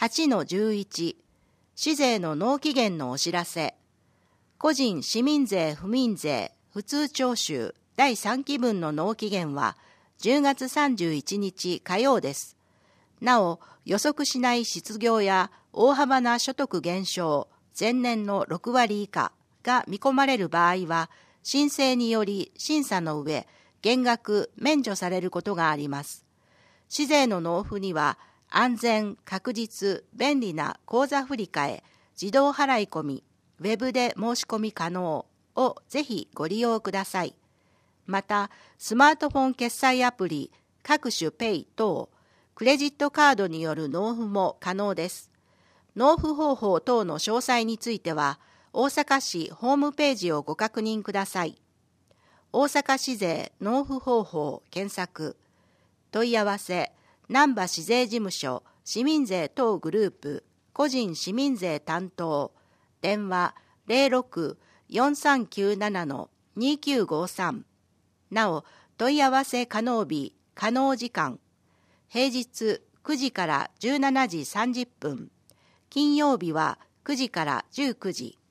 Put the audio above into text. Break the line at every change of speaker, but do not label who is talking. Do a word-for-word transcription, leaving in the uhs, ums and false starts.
はちのじゅういち、市税の納期限のお知らせ。個人市民税不民税普通徴収だいさんきぶんの納期限はじゅうがつさんじゅういちにち火曜です。なお、予測しない失業や大幅な所得減少、前年のろくわり以下が見込まれる場合は、申請により審査の上、減額免除されることがあります。市税の納付には、安全、確実、便利な口座振替、自動払い込み、ウェブで申し込み可能をぜひご利用ください。また、スマートフォン決済アプリ、各種ペイ等、クレジットカードによる納付も可能です。納付方法等の詳細については、大阪市ホームページをご確認ください。大阪市税納付方法検索。問い合わせ、難波市税事務所市民税等グループ個人市民税担当。電話 ゼロろく よんさんきゅうなな にきゅうごさん。なお、問い合わせ可能日、可能時間。平日くじからじゅうしちじさんじゅっぷん。金曜日はくじからじゅうくじ。